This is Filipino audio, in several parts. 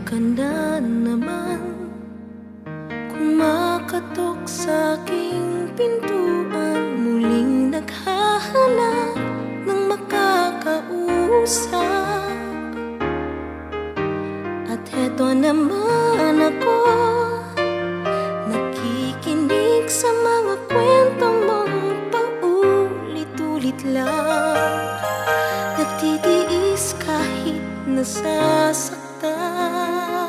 ka na naman kumakatok sa aking pintuan, muling naghahanap ng makakausap. At heto naman ako, nakikinig sa mga kwento mong paulit-ulit lang, nagtitiis kahit nasasaktan.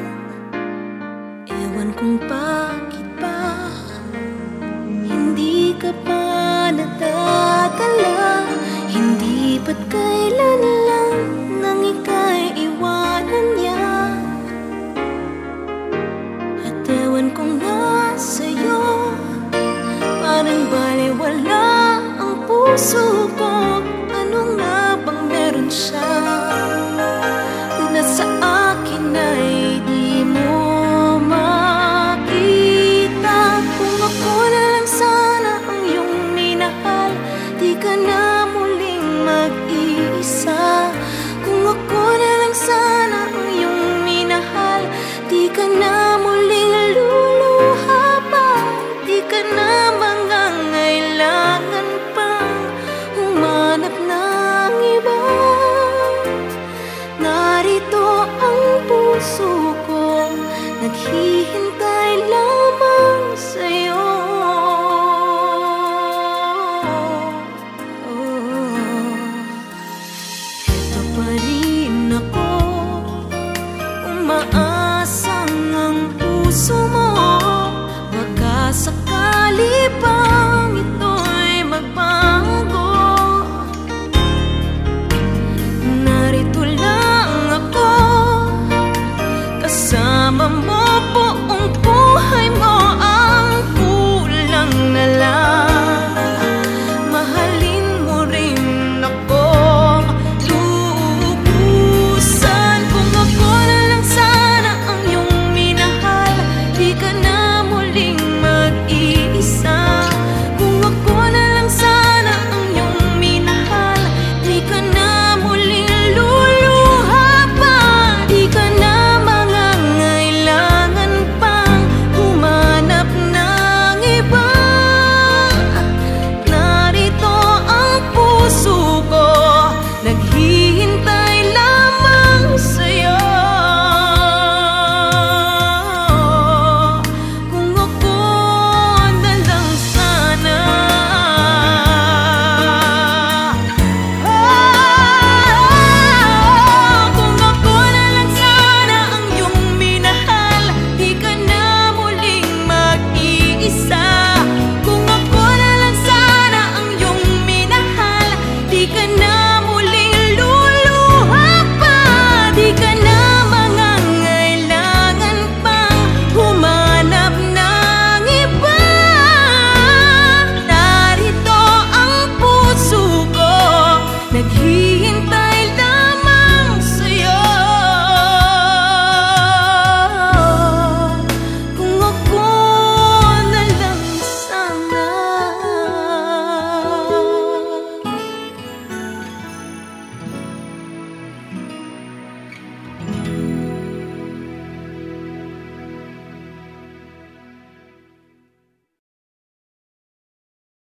Ewan kung bakit ba hindi ka pa nadadala, hindi ba't kailan lang nang ika'y iwanan niya. At ewan kung nasa'yo, parang balewala ang puso ko. Ano nga bang meron siya na sa akin ay di mo makita? Kung ako na lang sana ang iyong minahal, di ka na muling mag-iisa. Kung ako na lang sana ang iyong minahal, di ka na muling luluha pa, di ka na mangangailangan pang humanap ng iba. Narito ang puso ko, naghihintay